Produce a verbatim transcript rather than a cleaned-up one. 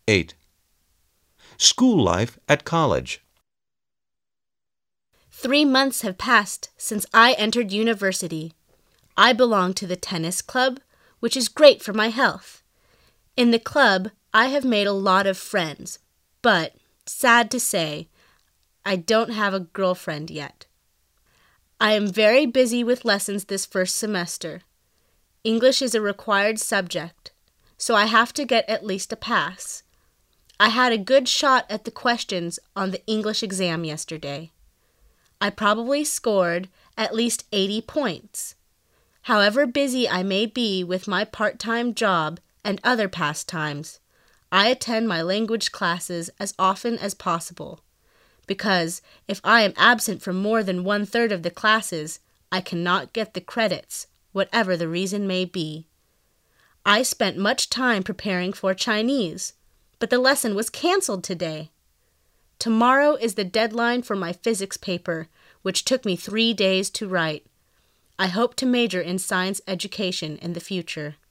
eight. School life at college. Three months have passed since I entered university. I belong to the tennis club, which is great for my health. In the club, I have made a lot of friends, but, sad to say, I don't have a girlfriend yet. I am very busy with lessons this first semester. English is a required subject, so I have to get at least a pass. I had a good shot at the questions on the English exam yesterday. I probably scored at least eighty points. However busy I may be with my part-time job and other pastimes, I attend my language classes as often as possible, because if I am absent from more than one-third of the classes, I cannot get the credits, whatever the reason may be. I spent much time preparing for Chinese, but the lesson was canceled today. Tomorrow is the deadline for my physics paper, which took me three days to write. I hope to major in science education in the future.